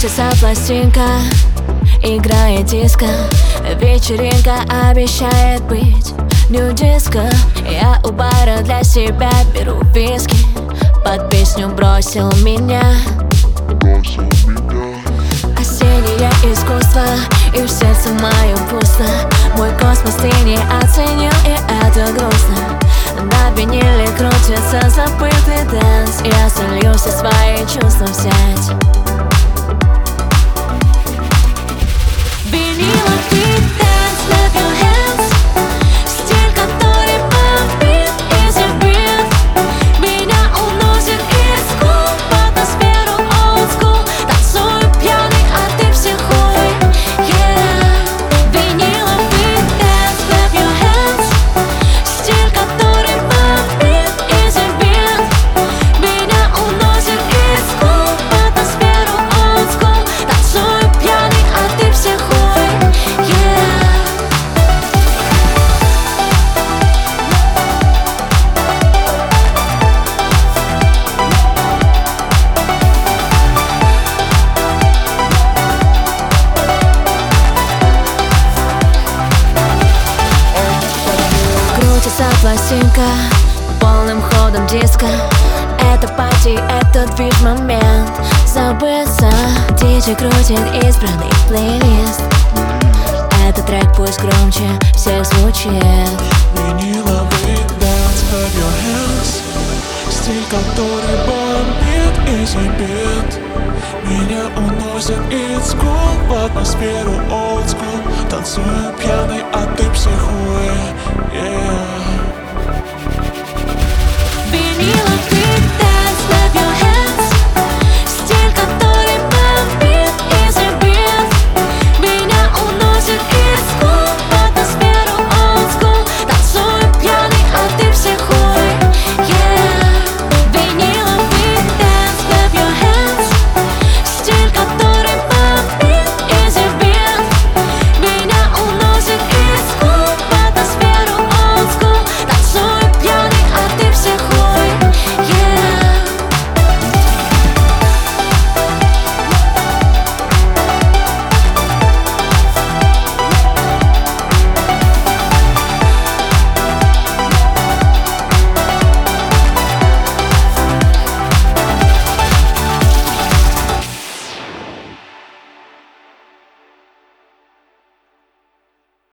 Крутится пластинка, играет диско. Вечеринка обещает быть нью-диско. Я у бара для себя беру виски, под песню «Бросил меня». Осеннее искусство, и в сердце моем пусто. Мой космос ты не оценил, и это грустно. На виниле крутится забытый дэнс. Я солью все свои чувства в сеть. Виниловый дэнс, clap your hands. Стиль, который бомбит и забит. Меня уносит из скул в атмосферу old school. Танцую пьяный, а ты психуй, yeah. Виниловый дэнс, clap your hands. Стиль, который бомбит и забит. Меня уносит из скул в атмосферу old school. Танцую пьяный, а ты психуй, yeah. Крутится пластинка полным ходом диска. Это пати, это движ, момент забыться. Диджей крутит избранный плейлист. Этот трек пусть громче всех звучит. Виниловый dance, clap your hands. Стиль, который бомбит и забит. Меня уносит из school в атмосферу old school. Танцую пьяный, а ты психуй, yeah.